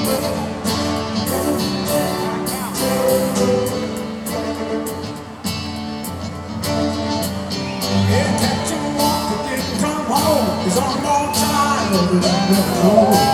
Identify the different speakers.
Speaker 1: Yeah, catch him walking, didn't come home. He's on a long time.